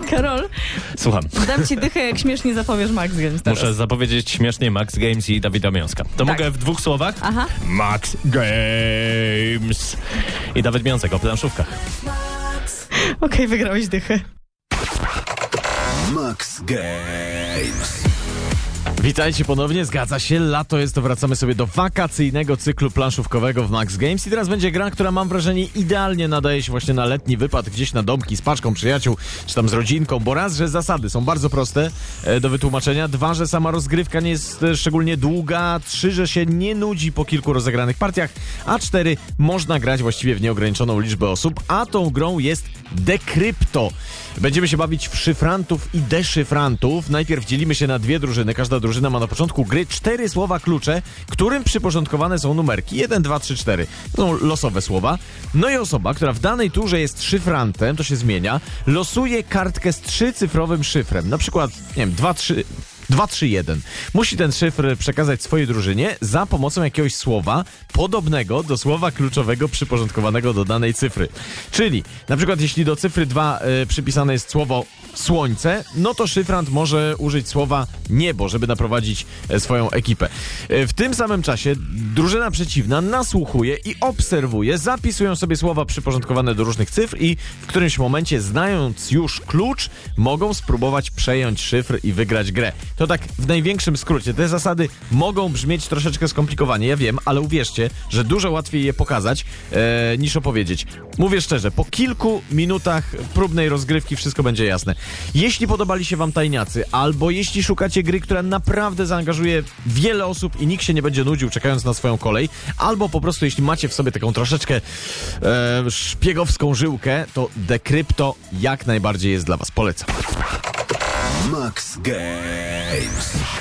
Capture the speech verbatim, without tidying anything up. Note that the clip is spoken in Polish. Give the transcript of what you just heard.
Karol, Słucham. dam ci dychę, jak śmiesznie zapowiesz Max Games teraz. Muszę zapowiedzieć śmiesznie Max Games i Dawida Miąska. To Tak. mogę w dwóch słowach? Aha. Max Games i Dawid Miąsek o planszówkach. Okej, okay, wygrałeś dychę. Max Games. Witajcie ponownie, zgadza się, lato jest, to wracamy sobie do wakacyjnego cyklu planszówkowego w Max Games i teraz będzie gra, która mam wrażenie idealnie nadaje się właśnie na letni wypad gdzieś na domki z paczką przyjaciół, czy tam z rodzinką, bo raz, że zasady są bardzo proste e, do wytłumaczenia, dwa, że sama rozgrywka nie jest e, szczególnie długa, trzy, że się nie nudzi po kilku rozegranych partiach, a cztery, można grać właściwie w nieograniczoną liczbę osób, a tą grą jest Decrypto. Będziemy się bawić w szyfrantów i deszyfrantów. Najpierw dzielimy się na dwie drużyny. Każda drużyna ma na początku gry cztery słowa klucze, którym przyporządkowane są numerki. jeden, dwa, trzy, cztery. To są losowe słowa. No i osoba, która w danej turze jest szyfrantem, to się zmienia, losuje kartkę z trzycyfrowym szyfrem. Na przykład, nie wiem, dwa, trzy... dwa trzy jeden. Musi ten szyfr przekazać swojej drużynie za pomocą jakiegoś słowa podobnego do słowa kluczowego przyporządkowanego do danej cyfry. Czyli na przykład jeśli do cyfry dwa y, przypisane jest słowo słońce, no to szyfrant może użyć słowa niebo, żeby naprowadzić e, swoją ekipę. E, w tym samym czasie drużyna przeciwna nasłuchuje i obserwuje, zapisują sobie słowa przyporządkowane do różnych cyfr i w którymś momencie, znając już klucz, mogą spróbować przejąć szyfr i wygrać grę. To tak w największym skrócie. Te zasady mogą brzmieć troszeczkę skomplikowanie, ja wiem, ale uwierzcie, że dużo łatwiej je pokazać e, niż opowiedzieć. Mówię szczerze, po kilku minutach próbnej rozgrywki wszystko będzie jasne. Jeśli podobali się wam tajniacy, albo jeśli szukacie gry, która naprawdę zaangażuje wiele osób i nikt się nie będzie nudził czekając na swoją kolej, albo po prostu jeśli macie w sobie taką troszeczkę e, szpiegowską żyłkę, to Decrypto jak najbardziej jest dla was. Polecam. Max Games.